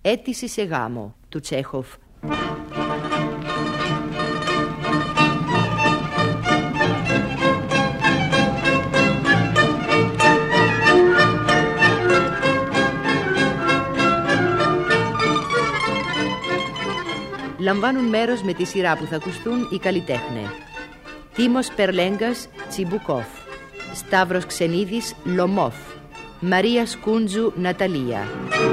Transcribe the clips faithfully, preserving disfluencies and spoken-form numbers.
Αίτηση σε γάμο του Τσέχοφ. Λαμβάνουν μέρος με τη σειρά που θα ακουστούν οι καλλιτέχνες: Τίμος Περλέγκας, Τσιμπουκόφ; Σταύρος Ξενίδης, Λομόφ; Μαρία Σκούντζου, Ναταλία.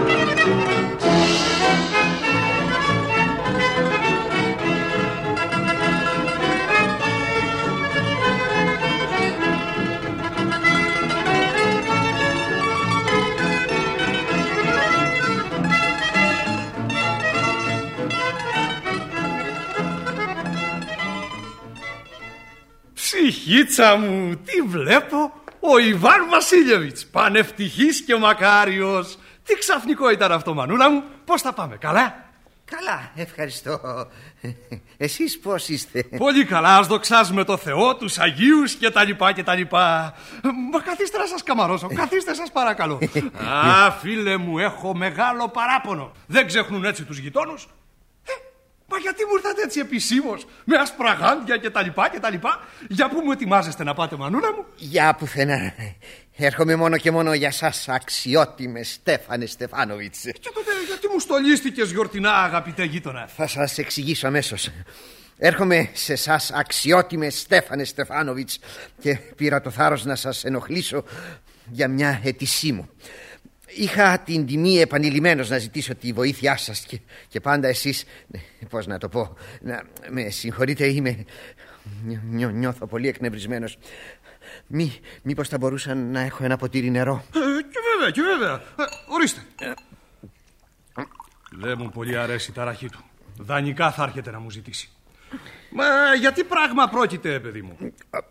Ψυχίτσα μου, τι βλέπω! Ο Ιβάν Βασίλεβιτς, πανευτυχής και μακάριος. Τι ξαφνικό ήταν αυτό, μανούλα μου. Πώς θα πάμε, καλά? Καλά, ευχαριστώ. Εσείς πώς είστε? Πολύ καλά, ας δοξάζουμε το Θεό, τους Αγίους και τα λοιπά και τα λοιπά. Μα καθίστε να σας καμαρώσω, καθίστε σας παρακαλώ. Α, φίλε μου, έχω μεγάλο παράπονο. Δεν ξεχνούν έτσι τους γειτόνους. Ε, μα γιατί μου ήρθατε έτσι επισήμως, με ασπραγάντια και τα λοιπά και τα λοιπά? Για πού μου ετοιμάζεστε να πάτε, μανούλα μου? Για πουθενά. Έρχομαι μόνο και μόνο για σας, αξιότιμε Στέφανε Στεφάνοβιτς. Και τότε γιατί μου στολίστηκες γιορτινά, αγαπητέ γείτονα? Θα σας εξηγήσω αμέσως. Έρχομαι σε εσάς, αξιότιμε Στέφανε Στεφάνοβιτς, και πήρα το θάρρος να σας ενοχλήσω για μια αίτησή μου. Είχα την τιμή επανειλημμένως να ζητήσω τη βοήθειά σας και, και πάντα εσείς, πώς να το πω, να με συγχωρείτε, είμαι, νιώ, νιώθω πολύ εκνευρισμένος. Μη, μήπως θα μπορούσα να έχω ένα ποτήρι νερό? Ε, και βέβαια, και βέβαια. Ε, ορίστε. Ε, δεν μου πολύ αρέσει η ταραχή του. Δανεικά θα έρχεται να μου ζητήσει. Μα γιατί πράγμα πρόκειται, παιδί μου?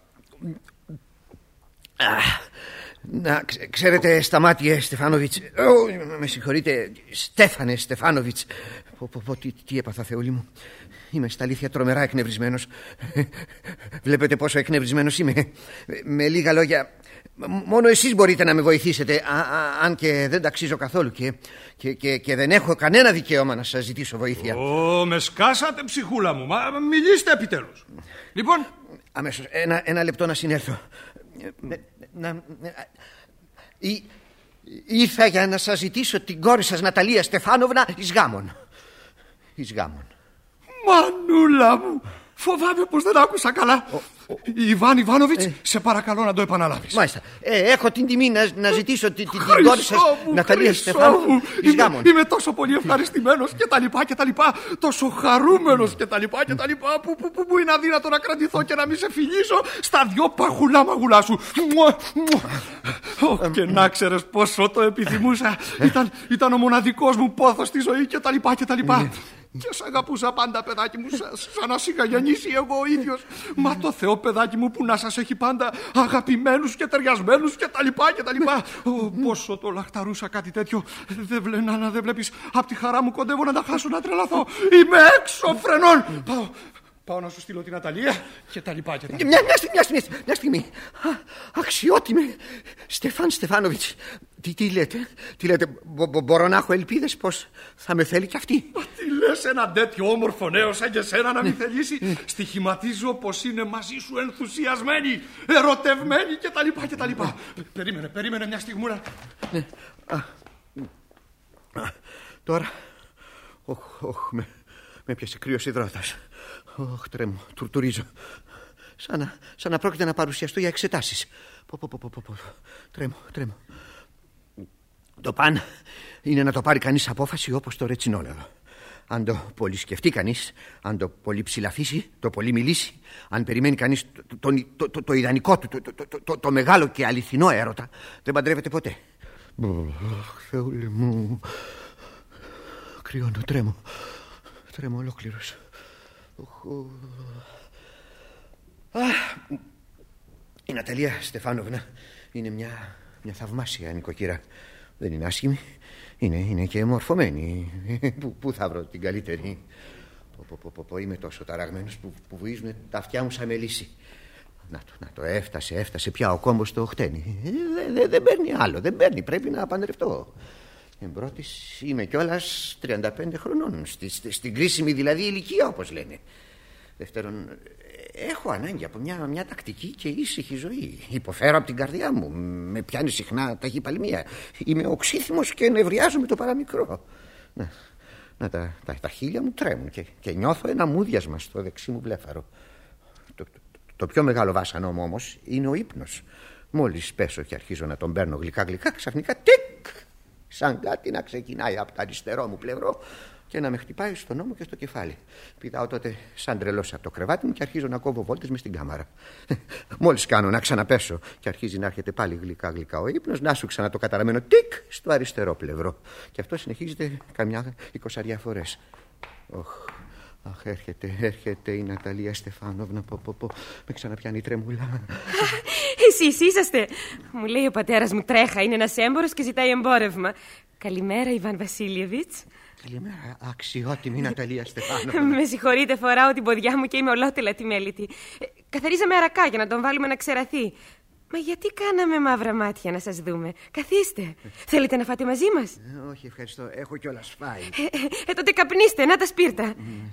Να ξέρετε, Σταμάτιε Στεφάνοβιτς, oh, με συγχωρείτε, Στέφανε Στεφάνοβιτς, πω, πω, πω, τι, τι έπαθα, Θεούλη μου. Είμαι στα αλήθεια τρομερά εκνευρισμένος. Βλέπετε πόσο εκνευρισμένος είμαι. Με λίγα λόγια, μόνο εσείς μπορείτε να με βοηθήσετε, α, α, αν και δεν ταξίζω καθόλου και, και, και, και δεν έχω κανένα δικαίωμα να σας ζητήσω βοήθεια. Ω, με σκάσατε, ψυχούλα μου. Μα μιλήστε επιτέλους. Λοιπόν, αμέσως, ένα, ένα λεπτό να συνέλθω. Να, ή, ήρθα για να σας ζητήσω την κόρη σας, Ναταλία Στεφάνοβνα, εις γάμον. Εις γάμον. Μανούλα μου, φοβάμαι πως δεν άκουσα καλά. Ο, ο, Ιβάν Ιβάνοβιτς, ε, σε παρακαλώ να το επαναλάβεις. Μάλιστα. Ε, έχω την τιμή να, να ζητήσω την, την κόρη σας, μου, Ναταλία Στεφάνοβνα, εις γάμον. Είμαι τόσο πολύ ευχαριστημένος και τα λοιπά και τα λοιπά, τόσο χαρούμενος και τα λοιπά και τα λοιπά, που, που, που, που είναι αδύνατο να κρατηθώ και να μην σε φιλήσω στα δυο παχουλά μαγουλά σου. Και να ξέρεις πόσο το επιθυμούσα. Ήταν, ήταν ο μοναδικός μου πόθος στη ζωή και τα λοιπά και τα λοιπά. Και σ' αγαπούσα πάντα, παιδάκι μου, σαν να σ' είχα γεννήσει εγώ ο ίδιος. Μα το Θεό, παιδάκι μου, που να σας έχει πάντα αγαπημένους και ταιριασμένους και τα λοιπά και τα λοιπά. Ω, πόσο το λαχταρούσα κάτι τέτοιο. Δεν βλέ, να, να, δεν βλέπεις, απ' τη χαρά μου κοντεύω να τα χάσω, να τρελαθώ. Είμαι έξω φρενών. Πάω, πάω να σου στείλω την Ναταλία και τα λοιπά και τα λοιπά. Μια, μια, μια, μια, μια, μια στιγμή. Α, αξιότιμε Στεφάν Στεφάνοβιτς. Τι, τι λέτε, τι λέτε, μπο, μπο, μπορώ να έχω ελπίδες πως θα με θέλει κι αυτή? Μα τι λες, ένα τέτοιο όμορφο νέο σαν και σένα να μην θελήσει? Στοιχηματίζω πως είναι μαζί σου ενθουσιασμένη, ερωτευμένη και τα λοιπά και τα λοιπά. Περίμενε, περίμενε μια στιγμούλα. Τώρα, οχ, οχ, με, με πιάσε κρύος υδρότας. Οχ, τρέμω, τουρτουρίζω. Σαν να, σαν να πρόκειται να παρουσιαστώ για εξετάσεις. Πω, πω, πω, πω, πω. Τρέμω, τρέμω. Το παν είναι να το πάρει κανείς απόφαση όπως το ρετσινόλαδο. Αν το πολύ σκεφτεί κανείς, αν το πολύ ψηλαφίσει, το πολύ μιλήσει, αν περιμένει κανείς το, το, το, το, το ιδανικό του, το, το, το, το, το μεγάλο και αληθινό έρωτα, δεν παντρεύεται ποτέ. Αχ, Θεούλη μου. Κρυώνω, τρέμω. Τρέμω ολόκληρος. Η Ναταλία Στεφάνοβνα είναι μια, μια θαυμάσια νοικοκύρα. Δεν είναι άσχημη, είναι, είναι και μορφωμένη. Πού, πού θα βρω την καλύτερη? Πω, πω, πω, πω, πω, είμαι τόσο ταραγμένος που, που βουίζουν τα αυτιά μου σαν μελίσι. Να το, να το, έφτασε, έφτασε πια ο κόμπος το χτένι. Δεν δε, δε παίρνει άλλο, δεν παίρνει, πρέπει να παντρευτώ. Εμπρότης είμαι κιόλας τριάντα πέντε χρονών, στη, στη, στην κρίσιμη δηλαδή ηλικία, όπως λένε. Δεύτερον, έχω ανάγκη από μια, μια τακτική και ήσυχη ζωή. Υποφέρω από την καρδιά μου. Με πιάνει συχνά ταχυπαλμία. Είμαι οξύθυμος και νευριάζω με το παραμικρό. Να, να τα, τα, τα χείλια μου τρέμουν και, και νιώθω ένα μούδιασμα στο δεξί μου βλέφαρο. Το, το, το, το πιο μεγάλο βάσανο μου όμως είναι ο ύπνος. Μόλις πέσω και αρχίζω να τον παίρνω γλυκά-γλυκά, ξαφνικά τικ! Σαν κάτι να ξεκινάει από το αριστερό μου πλευρό και να με χτυπάει στον ώμο και στο κεφάλι. Πηδάω τότε σαν τρελός από το κρεβάτι μου και αρχίζω να κόβω βόλτες μες στην κάμαρα. Μόλις κάνω να ξαναπέσω και αρχίζει να έρχεται πάλι γλυκά-γλυκά ο ύπνος, να σου ξανά το καταραμένο τικ στο αριστερό πλευρό. Και αυτό συνεχίζεται καμιά εικοσαριά φορές. Οχ, αχ, έρχεται, έρχεται η Ναταλία Στεφάνοβνα. Πω, πω, πω. Με ξαναπιάνει η τρεμούλα. Εσείς είσαστε. Μου λέει ο πατέρας μου τρέχα, είναι ένας έμπορος και ζητάει εμπόρευμα. Καλημέρα, Ιβάν Βασίλιεβιτς. Καλημέρα, αξιότιμη Ναταλία Στεφάνοβνα. Με συγχωρείτε, φοράω την ποδιά μου και είμαι ολότελα τιμέλητη. Καθαρίζαμε αρακά για να τον βάλουμε να ξεραθεί. Μα γιατί κάναμε μαύρα μάτια να σας δούμε? Καθίστε. Θέλετε να φάτε μαζί μας? Ε, όχι, ευχαριστώ. Έχω κιόλας φάει. Ε, ε, ε, τότε καπνίστε, να τα σπίρτα.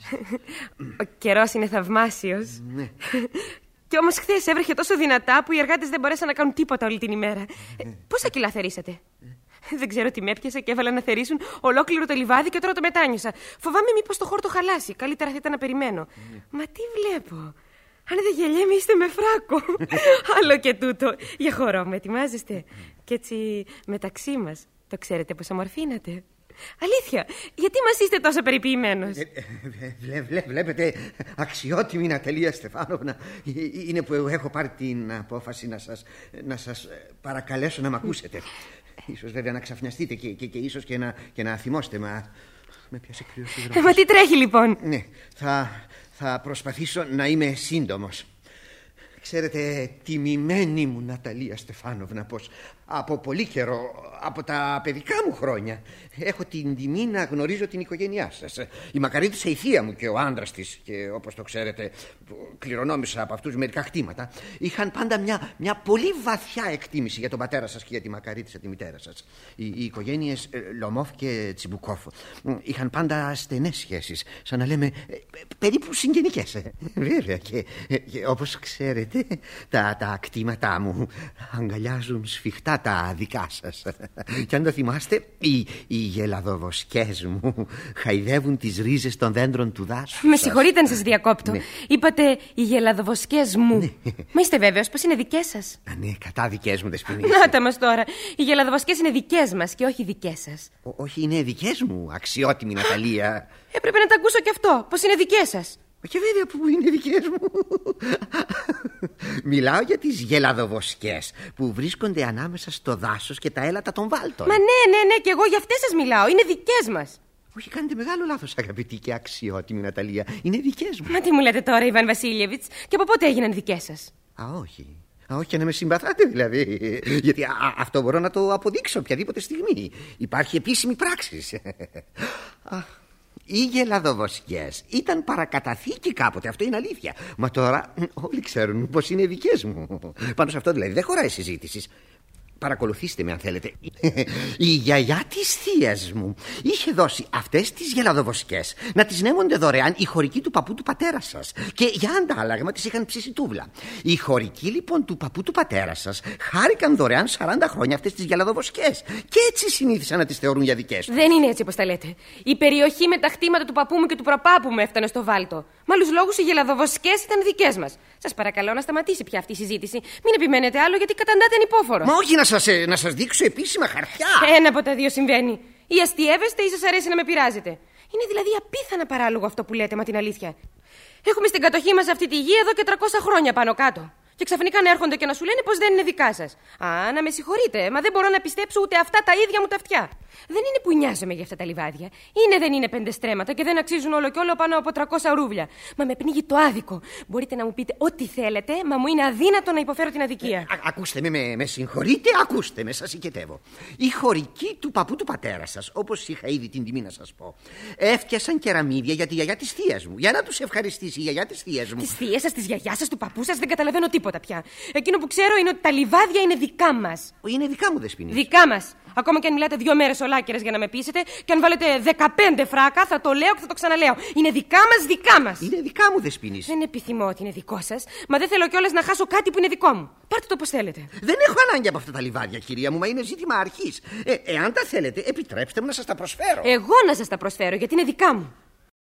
Ο καιρός είναι θαυμάσιος. Ναι. Κι όμως χθες έβρεχε τόσο δυνατά που οι εργάτες δεν μπορέσαν να κάνουν τίποτα όλη την ημέρα. Ε, πόσα κιλά θερήσατε? Δεν ξέρω τι με έπιασε και έβαλα να θερήσουν ολόκληρο το λιβάδι και τώρα το μετάνιωσα. Φοβάμαι μήπως το χόρτο χαλάσει. Καλύτερα θα ήταν να περιμένω. Μα τι βλέπω? Αν δεν γελιέμαι είστε με φράκο. Άλλο και τούτο. Για χορό με ετοιμάζεστε? Κι έτσι μεταξύ μας το ξέρετε πως αμορφήνατε? Αλήθεια, γιατί μας είστε τόσο περιποιημένος? Ε, βλέ, βλέ, βλέπετε, αξιότιμη Ναταλία Στεφάνοβνα, είναι που έχω πάρει την απόφαση να σας, να σας παρακαλέσω να μ' ακούσετε. Ίσως βέβαια να ξαφνιαστείτε και, και, και ίσως και να, και να θυμώστε, μα με πιάσε κρύος η ε, Μα τι τρέχει λοιπόν? Ναι, θα, θα προσπαθήσω να είμαι σύντομος. Ξέρετε, τιμημένη μου Ναταλία Στεφάνοβνα, πως από πολύ καιρό, από τα παιδικά μου χρόνια, έχω την τιμή να γνωρίζω την οικογένειά σας. Η μακαρίτησα η θεία μου και ο άντρας της, και όπως το ξέρετε, κληρονόμησα από αυτούς μερικά χτήματα, είχαν πάντα μια, μια πολύ βαθιά εκτίμηση για τον πατέρα σας και για τη μακαρίτησα τη μητέρα σας. Οι, οι οικογένειες Λομόφ και Τσιμπουκόφ είχαν πάντα στενές σχέσεις, σαν να λέμε περίπου συγγενικές. Βέβαια, και, και όπως ξέρετε, τα, τα κτήματά μου αγκαλιάζουν σφιχτά τα δικά σας. Και αν το θυμάστε, οι, οι γελαδοβοσκές μου χαϊδεύουν τις ρίζες των δέντρων του δάσους. Με συγχωρείτε να σας διακόπτω. Ναι. Είπατε οι γελαδοβοσκές μου. Ναι. Μα είστε βέβαιος πως είναι δικές σας? Α, ναι, κατά δικές μου δεσποινίες. Να τα μας τώρα. Οι γελαδοβοσκές είναι δικές μας και όχι δικές σας. Ό, όχι, είναι δικές μου, αξιότιμη Ναταλία. Έπρεπε να τα ακούσω κι αυτό, πως είναι δικές σας. Και βέβαια που είναι δικές μου. Μιλάω για τις γελαδοβοσκές που βρίσκονται ανάμεσα στο δάσος και τα έλατα των βάλτων. Μα ναι, ναι, ναι, και εγώ για αυτές σας μιλάω. Είναι δικές μας. Όχι, κάνετε μεγάλο λάθος, αγαπητή και αξιότιμη Ναταλία. Είναι δικές μου. Μα τι μου λέτε τώρα, Ιβάν Βασίλιεβιτς? Και από πότε έγιναν δικές σας? Α, όχι. Α, όχι, και να με συμπαθάτε δηλαδή. Γιατί α, αυτό μπορώ να το αποδείξω οποιαδήποτε στιγμή. Υπάρχει επίσημη πράξη. Οι γελαδοβοσκές ήταν παρακαταθήκη κάποτε, αυτό είναι αλήθεια. Μα τώρα όλοι ξέρουν πως είναι δικές μου. Πάνω σε αυτό δηλαδή δεν χωράει συζήτηση. Παρακολουθήστε με αν θέλετε. Η γιαγιά της θείας μου είχε δώσει αυτές τις γελαδοβοσκές να τις νέμονται δωρεάν οι χωρικοί του παππού του πατέρα σας. Και για αντάλλαγμα τις είχαν ψήσει τούβλα. Οι χωρικοί λοιπόν του παππού του πατέρα σας χάρηκαν δωρεάν σαράντα χρόνια αυτές τις γελαδοβοσκές. Και έτσι συνήθισαν να τις θεωρούν για δικές τους. Δεν είναι έτσι όπως τα λέτε. Η περιοχή με τα χτήματα του παππού μου και του προπάπου μου έφτανε στο βάλτο. Με άλλους λόγους οι γελαδοβοσκές ήταν δικές μας. Σας παρακαλώ να σταματήσει πια αυτή η συζήτηση. Μην επιμένετε άλλο γιατί καταντάτε ανυπόφορο. Μα όχι να σας, να σας δείξω επίσημα χαρτιά. Ένα από τα δύο συμβαίνει. Ή αστειεύεστε ή σας αρέσει να με πειράζετε. Είναι δηλαδή απίθανα παράλογο αυτό που λέτε, μα την αλήθεια. Έχουμε στην κατοχή μας αυτή τη γη εδώ και τριακόσια χρόνια πάνω κάτω. Και ξαφνικά να έρχονται και να σου λένε πως δεν είναι δικά σας. Α, να με συγχωρείτε, μα δεν μπορώ να πιστέψω ούτε αυτά τα ίδια μου τα αυτιά. Δεν είναι που νοιάζομαι για αυτά τα λιβάδια. Είναι δεν είναι πέντε στρέμματα και δεν αξίζουν όλο και όλο πάνω από τριακόσια ρούβλια. Μα με πνίγει το άδικο. Μπορείτε να μου πείτε ό,τι θέλετε, μα μου είναι αδύνατο να υποφέρω την αδικία. Ε, α, ακούστε με, με, με συγχωρείτε, ακούστε με, σας οικετεύω. Οι χωρικοί του παππού του πατέρα σας, όπως είχα ήδη την τιμή να σας πω, έφτιασαν κεραμίδια για τη γιαγιά της θείας μου. Για να τους ευχαριστήσει η γιαγιά της θείας μου. Της θείας σας, της γιαγιάς σας, του παππού σας, δεν καταλαβαίνω τίποτα. τίποτα πια. Εκείνο που ξέρω είναι ότι τα λιβάδια είναι δικά μας. Είναι δικά μου, Δεσποινή. Δικά μας. Ακόμα και αν μιλάτε δύο μέρες ολάκερες για να με πείσετε, και αν βάλετε δεκαπέντε φράκα, θα το λέω και θα το ξαναλέω. Είναι δικά μας, δικά μας. Είναι δικά μου, Δεσποινή. Δεν επιθυμώ ότι είναι δικό σας, μα δεν θέλω κιόλας να χάσω κάτι που είναι δικό μου. Πάρτε το όπως θέλετε. Δεν έχω ανάγκη από αυτά τα λιβάδια, κυρία μου, μα είναι ζήτημα αρχής. Ε, εάν τα θέλετε, επιτρέψτε μου να σας τα προσφέρω. Εγώ να σας τα προσφέρω, γιατί είναι δικά μου.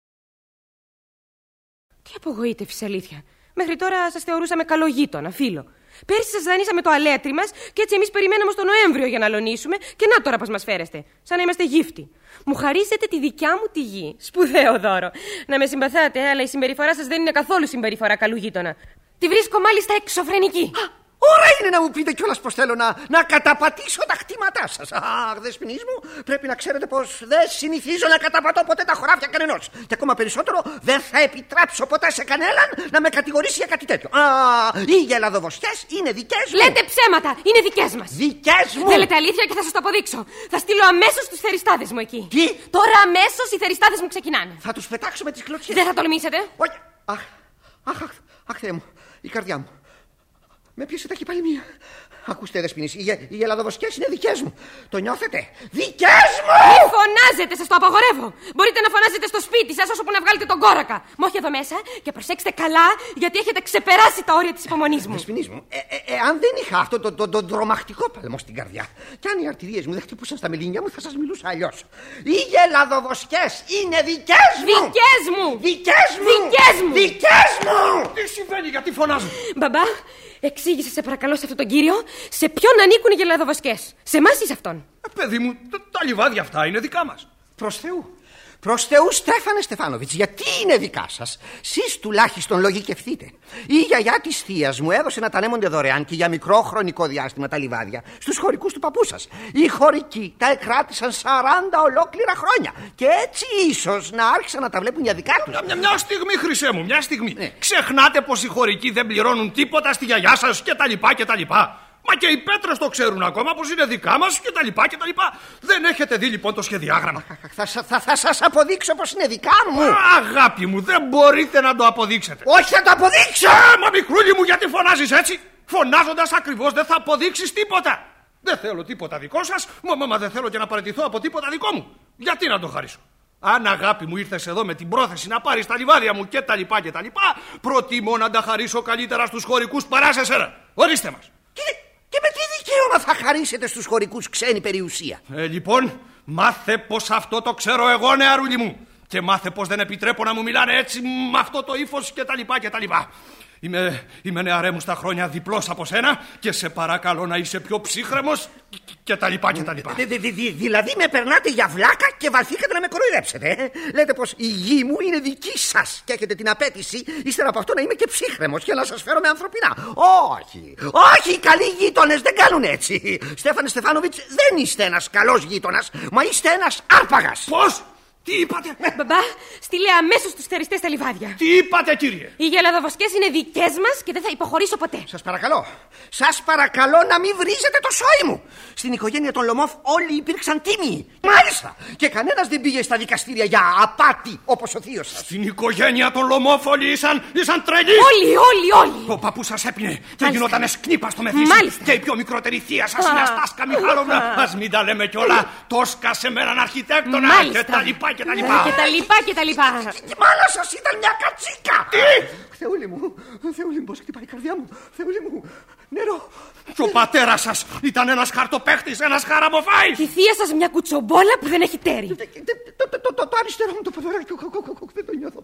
Τι απογοήτευση, αλήθεια. Μέχρι τώρα σας θεωρούσαμε καλό γείτονα, φίλο. Πέρσι σας δανείσαμε το αλέτρι μας και έτσι εμείς περιμέναμε στο Νοέμβριο για να αλωνίσουμε και να τώρα πως μας φέρεστε. Σαν να είμαστε γύφτοι. Μου χαρίσετε τη δικιά μου τη γη. Σπουδαίο δώρο. Να με συμπαθάτε, αλλά η συμπεριφορά σας δεν είναι καθόλου συμπεριφορά καλού γείτονα. Τη βρίσκω μάλιστα εξωφρενική. Ώρα είναι να μου πείτε κιόλας πως θέλω να, να καταπατήσω τα χτήματά σας. Αχ, Δεσποινής μου, πρέπει να ξέρετε πως δεν συνηθίζω να καταπατώ ποτέ τα χωράφια κανενός. Και ακόμα περισσότερο δεν θα επιτρέψω ποτέ σε κανέναν να με κατηγορήσει για κάτι τέτοιο. Α, οι γελαδοβοσκές είναι δικές μου. Λέτε ψέματα, είναι δικές μας. Δικές μου. Θέλετε αλήθεια και θα σας το αποδείξω. Θα στείλω αμέσως τους θεριστάδες μου εκεί. Τι? Τώρα αμέσως οι θεριστάδες μου ξεκινάνε. Θα τους πετάξω με τις κλωτσιές. Δεν θα τολμήσετε. Όχι. Αχ, αχ, αχ, αχ, Θεέ μου, η καρδιά μου. Με πιέσε ταχυπαλμία. Ακούστε, Δεσποινής, οι, οι γελαδοβοσκές είναι δικές μου. Το νιώθετε? Δικές μου! Μην φωνάζετε, σας το απαγορεύω. Μπορείτε να φωνάζετε στο σπίτι σας όσο που να βγάλετε τον κόρακα. Μ' όχι εδώ μέσα και προσέξτε καλά, γιατί έχετε ξεπεράσει τα όρια της υπομονής μου. Δεσποινής μου, ε, ε, ε, αν δεν είχα αυτό το, το, το, το τρομακτικό παλμό στην καρδιά, και αν οι αρτηρίες μου δεν χτυπούσαν στα μελίνια μου, θα σας μιλούσα αλλιώς. Οι γελαδοβοσκές είναι δικές μου! Δικές μου! Δικές μου! Δικές μου! Δικές μου! Τι συμβαίνει, γιατί φωνάζουν? Μπαμπά, εξήγησε σε παρακαλώ σε αυτόν τον κύριο σε ποιον ανήκουν οι γελαδοβοσκές. Σε εμάς ή σε αυτόν? Ε, παιδί μου, τα, τα λιβάδια αυτά είναι δικά μας. Προς Θεού. Προς Θεού, Στέφανε Στεφάνοβιτς, γιατί είναι δικά σας? Σεις τουλάχιστον λογικευτείτε. Η γιαγιά της θείας μου έδωσε να τα ανέμονται δωρεάν και για μικρό χρονικό διάστημα τα λιβάδια στους χωρικούς του παππού σας. Οι χωρικοί τα εκράτησαν σαράντα ολόκληρα χρόνια. Και έτσι ίσως να άρχισαν να τα βλέπουν για δικά τους. Μια, μια στιγμή, χρυσέ μου, μια στιγμή. Ναι. Ξεχνάτε πως οι χωρικοί δεν πληρώνουν τίποτα στη γιαγιά σας και τα λοιπά και τα λοιπά. Μα και οι πέτρες το ξέρουν ακόμα πως είναι δικά μας και τα λοιπά και τα λοιπά. Δεν έχετε δει λοιπόν το σχεδιάγραμμα? Θα, θα, θα, θα σας αποδείξω πως είναι δικά μου. Α, αγάπη μου, δεν μπορείτε να το αποδείξετε. Όχι, θα το αποδείξω. Α, μα μικρούλη μου, γιατί φωνάζεις έτσι? Φωνάζοντας ακριβώς δεν θα αποδείξεις τίποτα. Δεν θέλω τίποτα δικό σας, μα, μα, μα δεν θέλω και να παραιτηθώ από τίποτα δικό μου. Γιατί να το χαρίσω? Αν, αγάπη μου, ήρθες εδώ με την πρόθεση να πάρεις τα λιβάδια μου και τα λοιπά και τα λοιπά, προτιμώ να τα χαρίσω καλύτερα στους χωρικούς παρά σε σένα. Ορίστε μας. Και, και με τι δικαίωμα θα χαρίσετε στους χωρικούς ξένη περιουσία? Ε, λοιπόν, μάθε πως αυτό το ξέρω εγώ, νεαρούλη μου. Και μάθε πως δεν επιτρέπω να μου μιλάνε έτσι με αυτό το ύφος και τα λοιπά και τα λοιπά. Είμαι, είμαι νεαρέ μου στα χρόνια διπλός από σένα και σε παρακαλώ να είσαι πιο ψύχρεμος και τα λοιπά και τα λοιπά. Δη, δη, δη, δηλαδή με περνάτε για βλάκα και βαθήκατε να με κοροϊδέψετε. Ε? Λέτε πως η γη μου είναι δική σας και έχετε την απέτηση ύστερα από αυτό να είμαι και ψύχρεμος και να σας φέρω με ανθρωπινά. Όχι, όχι, οι καλοί γείτονες δεν κάνουν έτσι. Στέφανε Στεφάνοβιτς, δεν είστε ένας καλός γείτονας, μα είστε ένας άρπαγας. Πώς? Τι είπατε? Μπαμπά, στείλε αμέσως τους θεριστές τα λιβάδια. Τι είπατε, κύριε? Οι γελαδοβοσκές είναι δικές μας και δεν θα υποχωρήσω ποτέ. Σας παρακαλώ, σας παρακαλώ να μην βρίζετε το σόι μου. Στην οικογένεια των Λομόφ όλοι υπήρξαν τίμιοι. Μάλιστα. Και κανένας δεν πήγε στα δικαστήρια για απάτη όπως ο θείος σας. Στην οικογένεια των Λομόφ όλοι ήσαν, ήσαν τρελοί. Όλοι, όλοι, όλοι. Ο παππούς σας έπινε και γινότανε σκνίπα στο μεθύσι. Μάλιστα. Και η πιο μικρότερη θεία σας είναι Αστάσκα Μιχάλοβνα. Ας μην τα λέμε κιόλα. Το σκάσε με έναν αρχιτέκτονα. Μάλιστα. Και τα λοιπά και τα λοιπά. Και τα λοιπά και τα λοιπά. Η μάνα σας ήταν μια κατσίκα. Τι? Θεούλη μου, Θεούλη μου, πώς χτυπάει η καρδιά μου. Θεούλη μου, νερό. Και ο πατέρας σας ήταν ένας χαρτοπαίχτης, ένας χαραμοφάης. Και η θεία σας μια κουτσομπόλα που δεν έχει τέρι. Το αριστερό μου το ποδαράκι, δεν το νιώθω.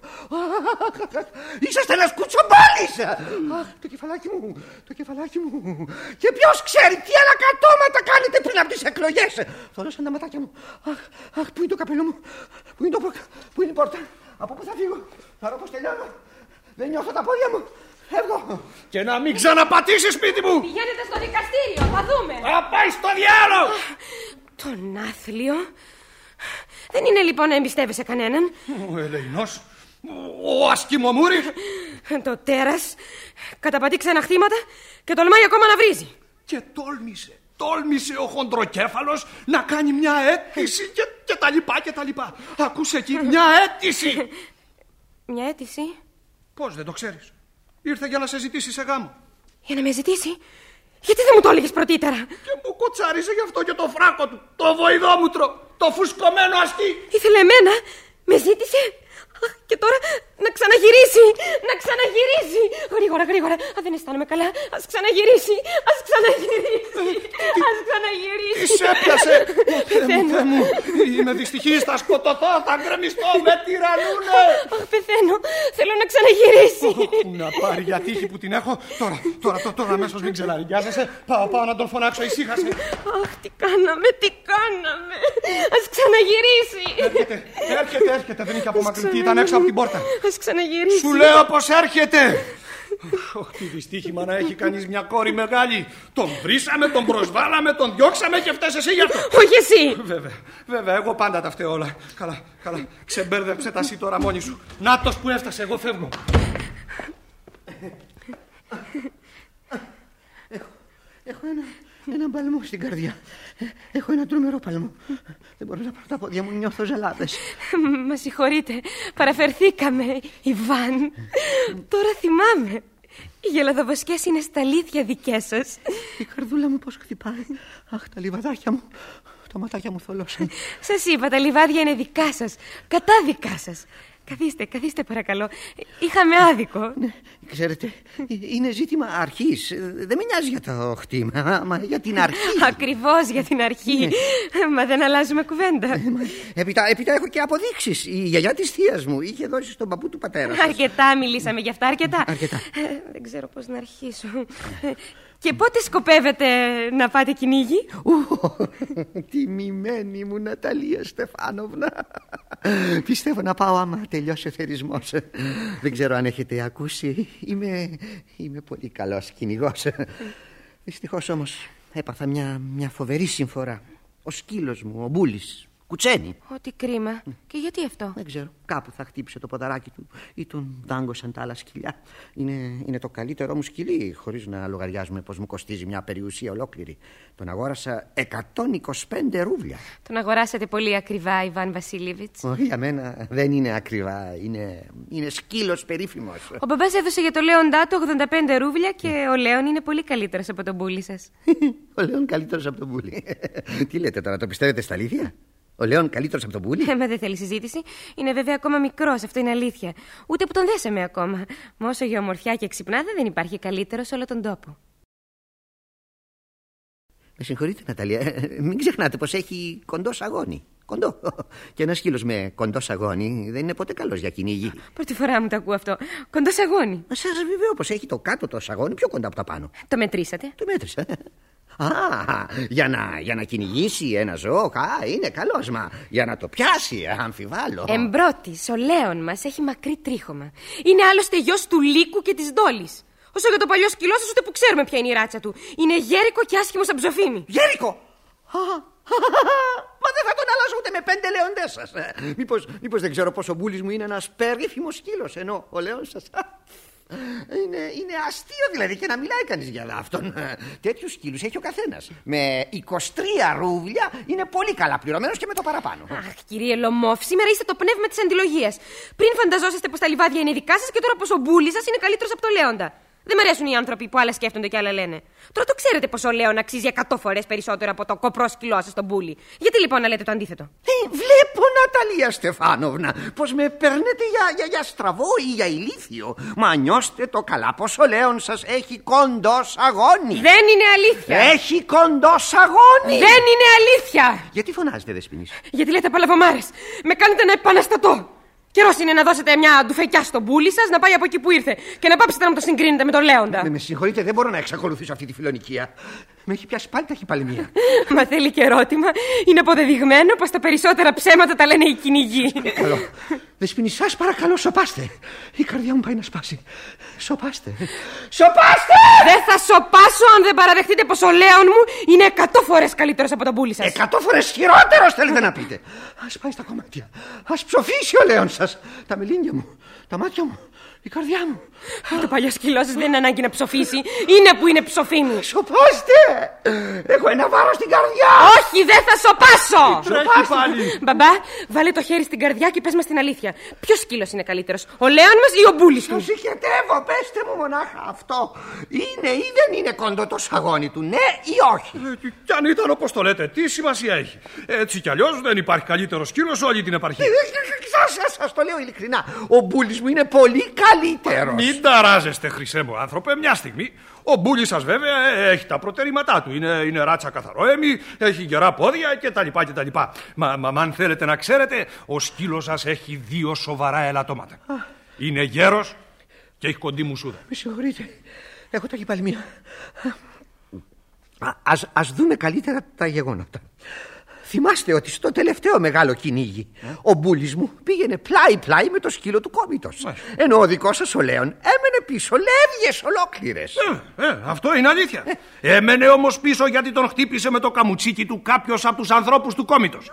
Είσαστε ένας κουτσομπόλης. Το κεφαλάκι μου, το κεφαλάκι μου. Και ποιος ξέρει τι ανακατώματα κάνετε πριν από τις εκλογές. Θωρώσαν τα ματάκια μου. Αχ, πού είναι το καπέλο μου, πού είναι, το, πού είναι η πόρτα, από πού θα φύγω, θα ρω πως τελειώνω. Δεν νιώθω τα πόδια μου. Φεύγω. Και να μην ξαναπατήσει σπίτι μου. Πηγαίνετε στο δικαστήριο, θα δούμε. Θα πάει στο διάλογο. Τον άθλιο. Δεν είναι λοιπόν να εμπιστεύεσαι κανέναν. Ο ελεηνός, ο ασκημομούρης. Το τέρας καταπατεί ξένα χτήματα και τολμάει ακόμα να βρίζει. Και τόλμησε, τόλμησε ο χοντροκέφαλος να κάνει μια αίτηση και, και τα λοιπά και τα λοιπά. Ακούσε εκεί, μια αίτηση. Μια αίτηση? Πώς δεν το ξέρεις? Ήρθε για να σε ζητήσει σε γάμο. Για να με ζητήσει? Γιατί δεν μου το έλεγες πρωτήτερα? Και μου κοτσάρισε γι' αυτό και το φράκο του, το βοηδόμουτρο, το φουσκωμένο αστί. Ήθελε εμένα, με ζήτησε. Και τώρα να ξαναγυρίσει, να ξαναγυρίσει. Γρήγορα, γρήγορα. Α, δεν αισθάνομαι καλά. Ας ξαναγυρίσει, ας ξαναγυρίσει, ας ξαναγυρίσει. Τι σε έπιασε? Πεθαίνω. Είμαι δυστυχής, θα σκοτωθώ, θα γκρεμιστώ, με τυρανούνε. Αχ, πεθαίνω, θέλω να ξαναγυρίσει. Πού να πάρει για τύχη που την έχω. Τώρα, τώρα, τώρα αμέσως μην ξελαρικιάζεσαι. Πάω, πάω να τον φωνάξω, ησύχασε. Αχ, τι κάναμε, τι κάναμε. Ας ξαναγυρίσει. Έρχεται, έρχεται, έρχεται, δεν είχε απομακρυνθεί. Ήταν έξω από την πόρτα. Ας ξαναγυρίσει. Σου λέω πως έρχεται. Ωχ, τι δυστύχημα να έχει κανείς μια κόρη μεγάλη. Τον βρήσαμε, τον προσβάλαμε, τον διώξαμε και φταίς εσύ γι' αυτό. Όχι εσύ. Βέβαια, βέβαια, εγώ πάντα τα φταίω όλα. Καλά, καλά, ξεμπέρδεψε τα εσύ τώρα μόνη σου. Νάτος που έφτασε, εγώ φεύγω. Έχω, έχω ένα, ένα παλμό στην καρδιά. Έχω ένα τρομερό παλμό. Δεν μπορώ να πάρω τα πόδια μου, νιώθω ζαλάδες. Μα συγχωρείτε, παραφερθήκαμε, Ιβάν. Τώρα θυμάμαι. Οι γελαδοβοσκές είναι στα αλήθεια δικές σας. Η καρδούλα μου πώς χτυπάει. Αχ, τα λιβαδάκια μου, τα ματάκια μου θολώσαν. Σας είπα, τα λιβάδια είναι δικά σας, κατάδικα σας. Καθίστε, καθίστε παρακαλώ. Είχαμε άδικο. Ναι, ξέρετε, είναι ζήτημα αρχής. Δεν με νοιάζει για το χτήμα, μα για την αρχή. Ακριβώς για την αρχή. Ναι. Μα δεν αλλάζουμε κουβέντα. Ε, μα, έπειτα, έπειτα έχω και αποδείξεις. Η γιαγιά της θείας μου είχε δώσει στον παππού του πατέρα σας. Αρκετά μιλήσαμε γι' αυτά, αρκετά. αρκετά. Ε, δεν ξέρω πώς να αρχίσω. Και πότε σκοπεύετε να πάτε κυνήγι? Τιμημένη μου Ναταλία Στεφάνοβνα. Πιστεύω να πάω άμα τελειώσει ο θερισμός. Δεν ξέρω αν έχετε ακούσει. Είμαι, είμαι πολύ καλός κυνηγός. Δυστυχώς όμως έπαθα μια, μια φοβερή συμφορά. Ο σκύλος μου, ο Μπούλης, κουτσένει. Ό,τι κρίμα. Και γιατί αυτό? Δεν ξέρω. Κάπου θα χτύπησε το ποδαράκι του ή τον δάγκωσαν τα άλλα σκυλιά. Είναι, είναι το καλύτερό μου σκυλί, χωρίς να λογαριάζουμε πως μου κοστίζει μια περιουσία ολόκληρη. Τον αγόρασα εκατόν είκοσι πέντε ρούβλια. Τον αγοράσατε πολύ ακριβά, Ιβάν Βασίλιεβιτς? Όχι, για μένα δεν είναι ακριβά. Είναι, είναι σκύλος περίφημος. Ο μπαμπάς έδωσε για το Λέοντά του ογδόντα πέντε ρούβλια και ο Λέον είναι πολύ καλύτερος από τον Μπούλη σας. Ο Λέον καλύτερος από τον Μπούλη. Τι λέτε τώρα, το πιστεύετε στα αλήθεια? Ο Λέον καλύτερος από τον Μπούλη? Ε, μα δεν θέλει συζήτηση. Είναι βέβαια ακόμα μικρός, αυτό είναι αλήθεια. Ούτε που τον δέσαμε ακόμα. Μα όσο για ομορφιά και ξυπνάδα δεν υπάρχει καλύτερο σε όλο τον τόπο. Με συγχωρείτε, Ναταλία, ε, μην ξεχνάτε πως έχει κοντό σαγόνι. Κοντό. Και ένα σκύλος με κοντό σαγόνι δεν είναι ποτέ καλός για κυνήγι. Πρώτη φορά μου το ακούω αυτό. Κοντό σαγόνι. Σας βεβαιώ πως έχει το κάτω το σαγόνι πιο κοντά από τα πάνω. Το μετρήσατε? Το μέτρησα. Α, για να, για να κυνηγήσει ένα ζώο, α, είναι καλός, μα για να το πιάσει, αμφιβάλλω. Εμπρότης, ο Λέον μας έχει μακρύ τρίχωμα. Είναι άλλωστε γιος του Λύκου και της Δόλης. Όσο για το παλιό σκυλό σας, ούτε που ξέρουμε ποια είναι η ράτσα του. Είναι γέρικο και άσχημο σαν ψοφίμι. Γέρικο! Μα δεν θα τον αλλάζω ούτε με πέντε λέοντές σας. Μήπως, μήπως δεν ξέρω πως ο Μπούλης μου είναι ένας περίφημος σκύλος, ενώ ο Λέον σας είναι, είναι αστείο δηλαδή και να μιλάει κανείς για αυτόν. Τέτοιους σκύλους έχει ο καθένας. Με είκοσι τρία ρούβλια είναι πολύ καλά πληρωμένος και με το παραπάνω. Αχ, κύριε Λομόφ, σήμερα είστε το πνεύμα της αντιλογίας. Πριν φανταζόσαστε πως τα λιβάδια είναι δικά σας και τώρα πως ο Μπούλης σας είναι καλύτερος από το Λέοντα. Δεν μ' αρέσουν οι άνθρωποι που άλλα σκέφτονται και άλλα λένε. Τώρα το ξέρετε πως ο Λέον αξίζει εκατό φορές περισσότερο από το κοπρό σκυλό σας, τον Μπούλη. Γιατί λοιπόν να λέτε το αντίθετο? Ε, βλέπω, Ναταλία Στεφάνοβνα, πως με παίρνετε για, για, για στραβό ή για ηλίθιο. Μα νιώστε το καλά πως ο Λέον σας έχει κοντό σαγόνι. Δεν είναι αλήθεια. Έχει κοντό σαγόνι. Δεν είναι αλήθεια. Γιατί φωνάζετε, Δεσποινής? Γιατί λέτε παλαβομάρες. Με κάνετε να επαναστατώ. Καιρός είναι να δώσετε μια ντουφεκιά στον Μπούλη σας να πάει από εκεί που ήρθε και να πάψετε να μου το συγκρίνετε με τον Λέοντα. Με, με συγχωρείτε, δεν μπορώ να εξακολουθήσω αυτή τη φιλονικία. Με έχει πιάσει πάλι ταχυπαλαιμία. Μα θέλει και ερώτημα. Είναι αποδεδειγμένο πως τα περισσότερα ψέματα τα λένε οι κυνηγοί. Καλό. Δεσποινή, σας παρακαλώ, σοπάστε. Η καρδιά μου πάει να σπάσει. Σοπάστε. Σοπάστε! Δεν θα σοπάσω αν δεν παραδεχτείτε πως ο Λέον μου είναι εκατό φορές καλύτερος από τον Μπούλη σας. Εκατό φορές χειρότερος θέλετε να πείτε. Ας πάει στα κομμάτια. Ας ψοφήσει ο Λέον σας. Τα μελίνια μου, τα μάτια μου, Η καρδιά μου. Το παλιό σκυλό σας δεν είναι ανάγκη να ψοφήσει. Είναι που είναι ψοφίνη. Σοπάστε! Έχω ένα βάρος στην καρδιά. Όχι, δεν θα σοπάσω. Τρέχει πάλι. Μπαμπά, βάλε το χέρι στην καρδιά και πες μας την αλήθεια. Ποιος σκύλος είναι καλύτερος, ο Λέων μας ή ο Μπούλης του? Το συγχετεύω, πέστε μου μονάχα αυτό. Είναι ή δεν είναι κοντό το σαγόνι του, ναι ή όχι? Ε, κι αν ήταν όπως το λέτε, τι σημασία έχει? Έτσι κι αλλιώς δεν υπάρχει καλύτερο σκύλο σε όλη την επαρχία. Σας, σας το λέω ειλικρινά. Ο Μπούλης μου είναι πολύ καλύτερος. Μην ταράζεστε, χρυσέ μου άνθρωπε, μια στιγμή. Ο Μπούλης σας βέβαια έχει τα προτερήματά του. Είναι, είναι ράτσα καθαρόαιμη, έχει γερά πόδια κτλ. κτλ. Μα, μα αν θέλετε να ξέρετε, ο σκύλος σας έχει δύο σοβαρά ελαττώματα. Είναι γέρος και έχει κοντή μουσούδα. Με συγχωρείτε, έχω ταχυπαλμία. Ας, ας δούμε καλύτερα τα γεγονότα. Θυμάστε ότι στο τελευταίο μεγάλο κυνήγι ε? ο Μπούλης μου πήγαινε πλάι-πλάι με το σκύλο του κόμιτος. Ε. Ενώ ο δικός σας ο Λέων έμενε πίσω λεύγες ολόκληρες. Ε, ε, αυτό είναι αλήθεια. Ε. Έμενε όμως πίσω γιατί τον χτύπησε με το καμουτσίκι του κάποιος από τους ανθρώπους του κόμιτος.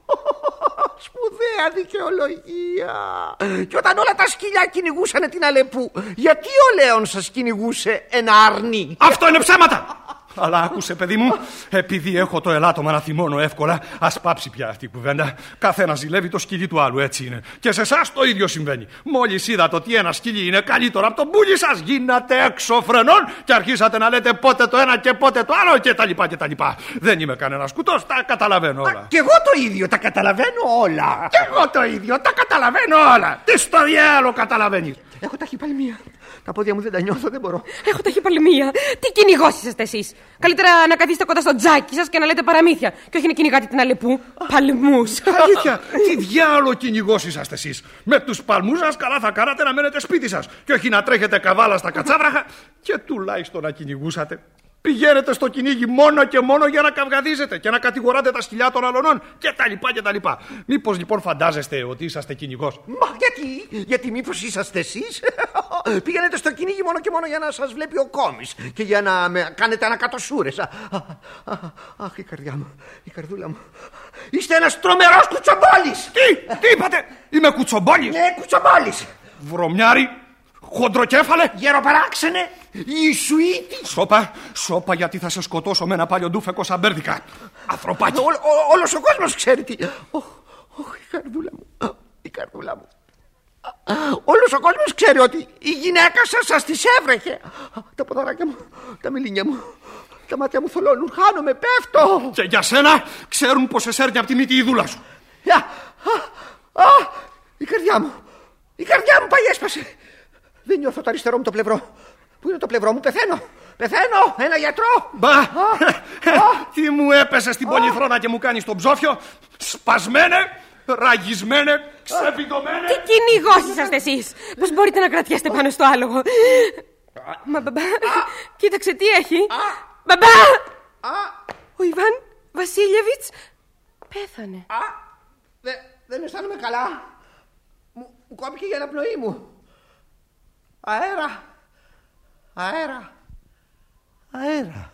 Σπουδαία δικαιολογία. Και όταν όλα τα σκυλιά κυνηγούσαν την Αλεπού, γιατί ο Λέων σας κυνηγούσε ένα αρνί? Αυτό είναι ψέματα. Αλλά άκουσε, παιδί μου, επειδή έχω το ελάττωμα να θυμώνω εύκολα, ας πάψει πια αυτή η κουβέντα. Καθένας ζηλεύει το σκυλί του άλλου, έτσι είναι. Και σε εσάς το ίδιο συμβαίνει. Μόλις είδατε ότι ένα σκυλί είναι καλύτερο από τον Μπούλη σας, γίνατε έξω φρενών και αρχίσατε να λέτε πότε το ένα και πότε το άλλο κτλ. κτλ. Δεν είμαι κανένας κουτός, τα καταλαβαίνω όλα. Κι εγώ το ίδιο, τα καταλαβαίνω όλα. Κι εγώ το ίδιο, τα καταλαβαίνω όλα. Τι στο διάλογο καταλαβαίνεις? Έχω ταχυπαλμία. Τα πόδια μου δεν τα νιώθω, δεν μπορώ. Έχω ταχυπαλμία. Τι κυνηγός είσαστε εσείς? Καλύτερα να καθίσετε κοντά στο τζάκι σας και να λέτε παραμύθια. Και όχι να κυνηγάτε την Αλεπού. Παλμούς. Αλήθεια, τι διάλογο κυνηγός είσαστε εσείς? Με τους παλμούς σας καλά θα κάνατε να μένετε σπίτι σας. Και όχι να τρέχετε καβάλα στα κατσάβραχα. Και τουλάχιστον να κυνηγούσατε. Πηγαίνετε στο κυνήγι μόνο και μόνο για να καυγαδίζετε και να κατηγοράτε τα σκυλιά των αλωνών κτλ. Μήπως λοιπόν φαντάζεστε ότι είσαστε κυνηγός? Μα γιατί, γιατί μήπως είσαστε εσείς? Πήγαινετε στο κυνήγι μόνο και μόνο για να σας βλέπει ο κόμις και για να με κάνετε ανακατοσούρες. Αχ, η καρδιά μου, η καρδούλα μου. Είστε ένας τρομερός κουτσομπόλης. Τι, τι είπατε? Είμαι κουτσομπόλης? Ναι, κουτσομπόλης. Βρωμιάρη, χοντροκέφαλε, γεροπαράξενε, Ιησουήτη. Σώπα, σώπα, γιατί θα σε σκοτώσω με ένα πάλιο ντούφεκο σαν μπέρδικα. Ανθρωπάκι. Όλος ο κόσμος ξέρει τι. Ωχ, η καρδούλα μου, η καρδούλα μου. Όλος ο κόσμος ξέρει ότι η γυναίκα σας σας τις έβρεχε. Τα ποδαράκια μου, τα μιλίνια μου, τα μάτια μου θολώνουν, χάνομαι, πέφτω. Και για σένα ξέρουν πως σε σέρνει από τη μύτη η δούλα σου. Η καρδιά μου, η καρδιά μου πάει έσπασε. Δεν νιώθω το αριστερό μου το πλευρό. Πού είναι το πλευρό μου? Πεθαίνω. Πεθαίνω. Ένα γιατρό. Μπα. Τι μου έπεσε στην πολυθρόνα και μου κάνεις τον ψόφιο? Σπασμένε, ραγισμένε, ξεπηδωμένε. Τι κυνηγός είσαστε εσείς? Πώς μπορείτε να κρατιέστε πάνω στο άλογο? Μα μπαμπά, κοίταξε τι έχει. Μπαμπά! Ο Ιβάν Βασίλεβιτς πέθανε. Δεν αισθάνομαι καλά. Μου κόπηκε η αναπνοή μου. Αέρα. Αέρα. Αέρα.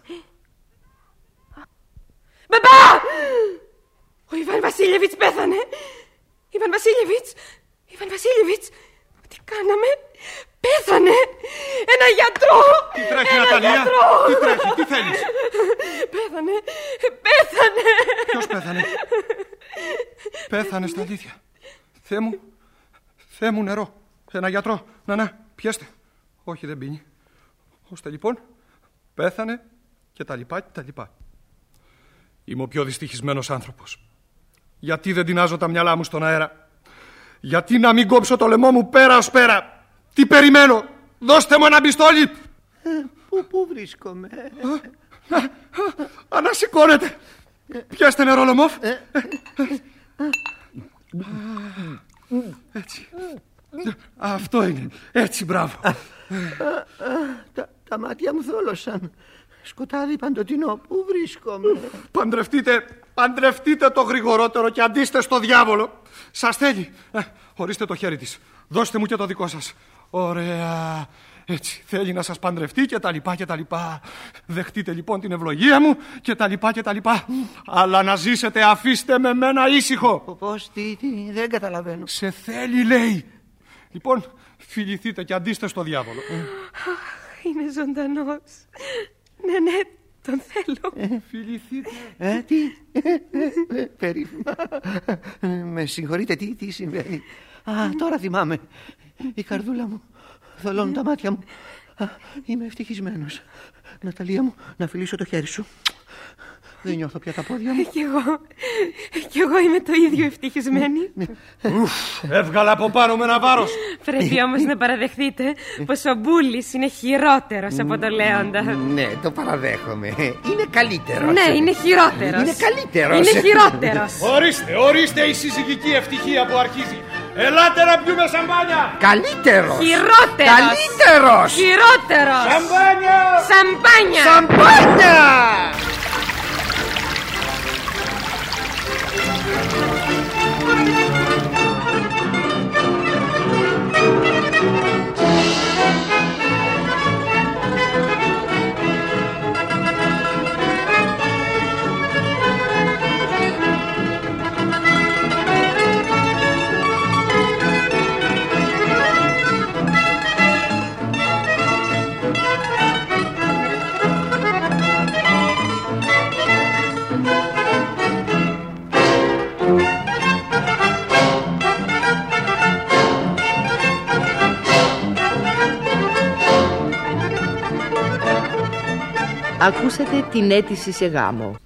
Μπαμπά! Ο Ιβάν Βασίλεβιτς πέθανε. Ιβάν Βασίλεβιτς. Ιβάν Βασίλεβιτς. Τι κάναμε? Πέθανε. Ένα γιατρό. Τι τρέχει, Ναταλία? Τι τρέχει, τι θέλεις? Πέθανε. Πέθανε. Ποιος πέθανε? Πέθανε στα αλήθεια? Θεέ μου, Θεέ μου, νερό. Ένα γιατρό. Να, να, πιέστε. Όχι, δεν πίνει. Ώστε λοιπόν πέθανε και τα λοιπά και τα λοιπά. Είμαι ο πιο δυστυχισμένος άνθρωπος. Γιατί δεν τεινάζω τα μυαλά μου στον αέρα? Γιατί να μην κόψω το λαιμό μου πέρα ως πέρα? Τι περιμένω? Δώστε μου ένα πιστόλι. Ε, πού, πού βρίσκομαι? Α, α, ανασηκώνετε. Πιάστε νερό, Λομόφ. Έτσι. Αυτό είναι. Έτσι, μπράβο. τα, τα μάτια μου θόλωσαν. Σκοτάδι παντοτινό. Πού βρίσκομαι? Παντρευτείτε, παντρευτείτε το γρηγορότερο και αντίστε στο διάβολο. Σας θέλει. Ε, ορίστε το χέρι της. Δώστε μου και το δικό σας. Ωραία. Έτσι, θέλει να σας παντρευτεί και τα λοιπά και τα λοιπά. Δεχτείτε λοιπόν την ευλογία μου και τα λοιπά και τα λοιπά. Αλλά να ζήσετε, αφήστε με μένα ήσυχο. Πώς, τι, τι, δεν καταλαβαίνω. Σε θέλει, λέει. Λοιπόν, φιληθείτε και αντίστε στο διάβολο. Είναι ζωντανός. Ναι, ναι, τον θέλω. Ε, φιληθείτε. Ε, τι. Περίφημα. Με συγχωρείτε, τι, τι συμβαίνει. Α, τώρα θυμάμαι. Η καρδούλα μου. Θολώνουν τα μάτια μου. Α, είμαι ευτυχισμένος. Ναταλία μου, να φιλήσω το χέρι σου. Δεν νιώθω πια τα πόδια μου. Κι εγώ. Κι εγώ είμαι το ίδιο ευτυχισμένη. Ουφ, έβγαλα από πάνω με ένα βάρος. Πρέπει όμως να παραδεχτείτε πως ο Μπούλης είναι χειρότερος από τον Λέοντα. Ναι, το παραδέχομαι. Είναι καλύτερος. Ναι, είναι χειρότερος. Είναι καλύτερος. Είναι χειρότερος. Ορίστε, ορίστε η συζυγική ευτυχία που αρχίζει. Ελάτε να πιούμε σαμπάνια. Καλύτερος. Χειρότερος. Καλύτερος. Χειρότερος. Σαμπάνια. Σαμπάνια. Σαμπάνια. Ακούσατε την αίτηση σε γάμο.